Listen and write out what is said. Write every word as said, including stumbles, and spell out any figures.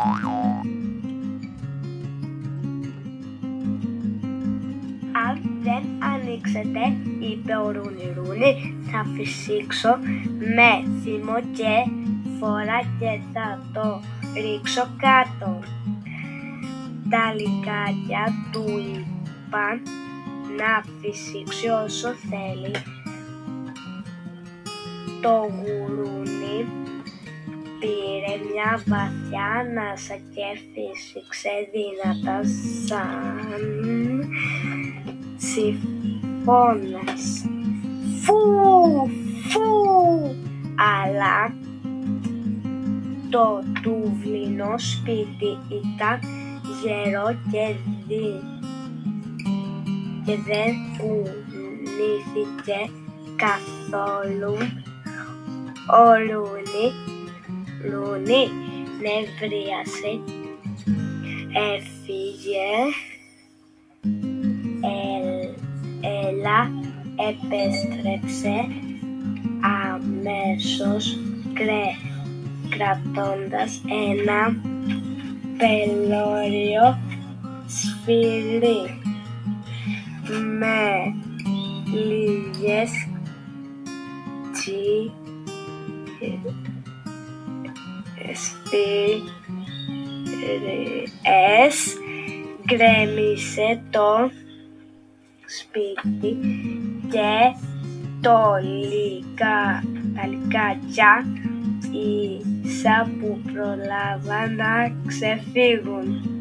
«Αν δεν ανοίξετε», είπε ο Ρούνι-Ρούνι, «θα φυσήξω με θυμό και φορά και θα το ρίξω κάτω». Τα λυκάκια του είπαν να φυσήξει όσο θέλει. Το γουρούνι πήρε μια βαθιά ανάσα και φύσηξε δυνατά σαν συμφώνας. Φου, φου! Αλλά το τούβλινο σπίτι ήταν γερό και, δι... και δεν κουνήθηκε καθόλου. Ο Ρούνι Ρούνι νευρίασε, έφυγε, ε, έλα επέστρεψε αμέσως κρε, κρατώντας ένα πελώριο σφυρί με λίγες τσι σφυρίες, γκρέμισε το σπίτι και το λυκα, τα λυκάκια ίσα που προλάβαν να ξεφύγουν.